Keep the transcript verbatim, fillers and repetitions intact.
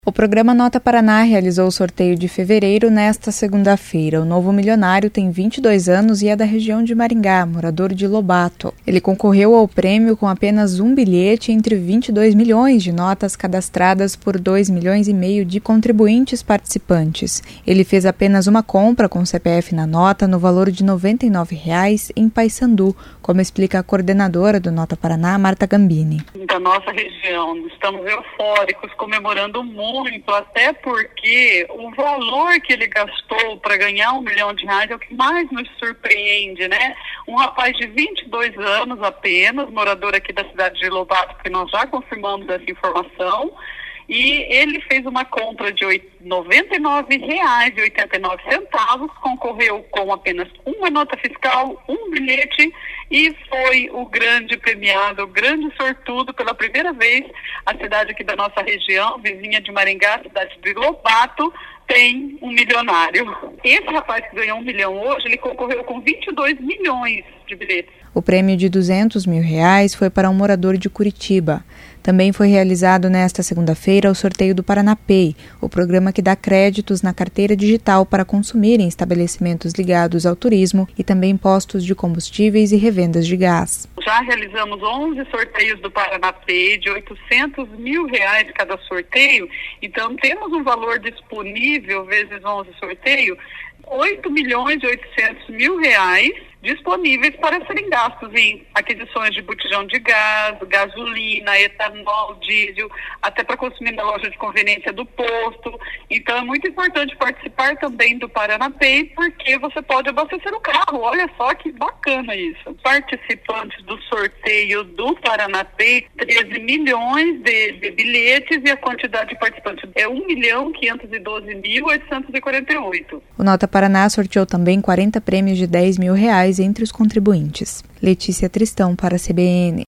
O programa Nota Paraná realizou o sorteio de fevereiro nesta segunda-feira. O novo milionário tem vinte e dois anos e é da região de Maringá, morador de Lobato. Ele concorreu ao prêmio com apenas um bilhete entre vinte e dois milhões de notas cadastradas por dois milhões e meio de contribuintes participantes. Ele fez apenas uma compra com C P F na nota no valor de noventa e nove reais em Paysandu, como explica a coordenadora do Nota Paraná, Marta Gambini. Da nossa região, estamos eufóricos, comemorando muito. Muito, até porque o valor que ele gastou para ganhar um milhão de reais é o que mais nos surpreende, né? Um rapaz de vinte e dois anos apenas, morador aqui da cidade de Lobato, que nós já confirmamos essa informação, e ele fez uma compra de noventa e nove reais e oitenta e nove centavos, concorreu com apenas uma nota fiscal, um bilhete, e foi o grande premiado, o grande sortudo. Pela primeira vez, a cidade aqui da nossa região, vizinha de Maringá, a cidade de Lobato, tem um milionário. Esse rapaz que ganhou um milhão hoje, ele concorreu com vinte e dois milhões de bilhetes. O prêmio de duzentos mil reais foi para um morador de Curitiba. Também foi realizado nesta segunda-feira o sorteio do Paranapay, o programa que dá créditos na carteira digital para consumir em estabelecimentos ligados ao turismo e também postos de combustíveis e revendas de gás. Já realizamos onze sorteios do Paranapay de oitocentos mil reais cada sorteio, então temos um valor disponível vezes onze sorteio, oito milhões e oitocentos mil reais disponíveis para serem gastos em aquisições de botijão de gás, gasolina, etanol, diesel, até para consumir na loja de conveniência do posto. Então é muito importante participar também do Paranapay, porque você pode abastecer o carro. Olha só que bacana isso. Participantes do sorteio do Paranapay, treze milhões de, de bilhetes, e a quantidade de participantes é um milhão quinhentos e doze mil oitocentos e quarenta e oito. O Nota Paraná sorteou também quarenta prêmios de dez mil reais entre os contribuintes. Letícia Tristão para a C B N.